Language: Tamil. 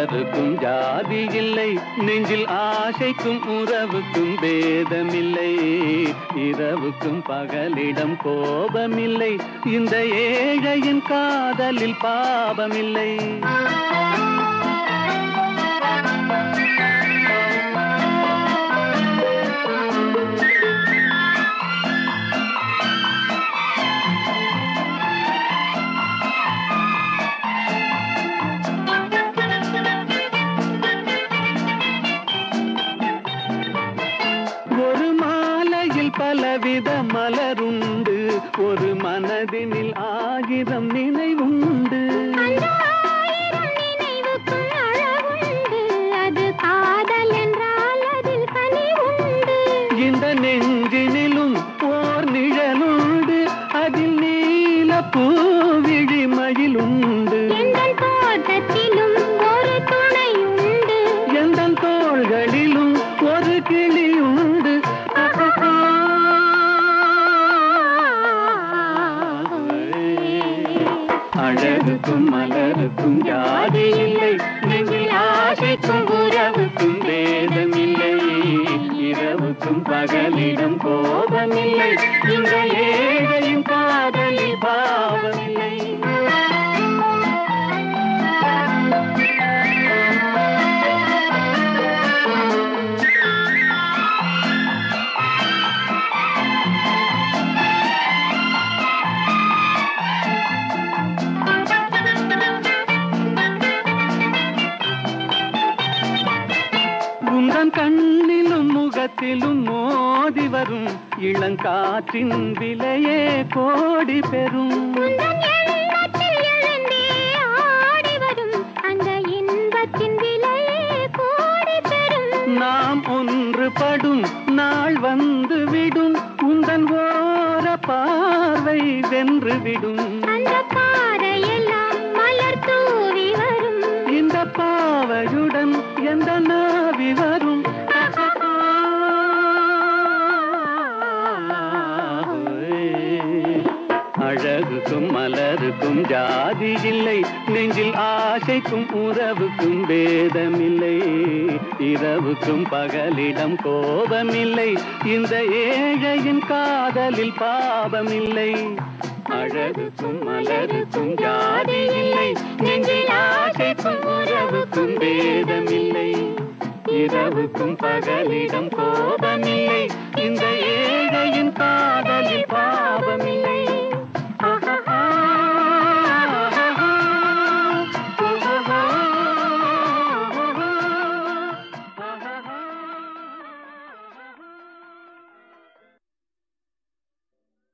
மலருக்கும் ஜாதி இல்லை, நெஞ்சில் ஆசைக்கும் உறவுக்கும் பேதமில்லை. இரவுக்கும் பகலிடம் கோபமில்லை, இந்த ஏழையின் காதலில் பாவமில்லை. பலவித மலருண்டு, ஒரு மனதினில் 1000 நினைவுண்டு. அது காதல் என்றால் அதில் கனிவுண்டு. இந்த நெஞ்சினிலும் ஓர் நிழலுண்டு, அதில் நீல பூவிழிமயிலுண்டு. எங்கள் தோட்டத்திலும் ஒரு துணையுண்டு, எங்கள் தோள்களிலும் ஒரு கிளியுண்டு. அழகுக்கும் மலருக்கும் ஜாதி இல்லை, நெஞ்சில் ஆசைக்கும் உறவுக்கும் பேதமில்லை. இரவுக்கும் பகலிடம் கோபமில்லை, இந்த ஏழையின் காதலில் பாவமில்லை. உந்தன் கண்ணிலும் முகத்திலும் மோதி வரும் இளங்காற்றின் விலையே கோடி பெறும். அந்த இன்பத்தின் விலையே கோடி பெறும். நாம் ஒன்றுபடும் நாள் வந்து விடும், உந்தன் ஓர பார்வை வென்றுவிடும். அந்த பாறையெல்லாம் மலர் தூவி வரும், இந்த பாவையுடன் எந்த நாவி வரும். அழகுக்கும் மலருக்கும் ஜாதி இல்லை, நெஞ்சில் ஆசைக்கும் உறவுக்கும் பேதமில்லை. இரவுக்கும் பகலிடம் கோபமில்லை, இந்த ஏழையின் காதலில் பாவமில்லை. அழகுக்கும் மலருக்கும் ஜாதி இல்லை, நெஞ்சில் ஆசைக்கும் உறவுக்கும் பேதமில்லை. இரவுக்கும் பகலிடம் கோபமில்லை, இந்த ஏழையின் காதலில் பாவமில்லை.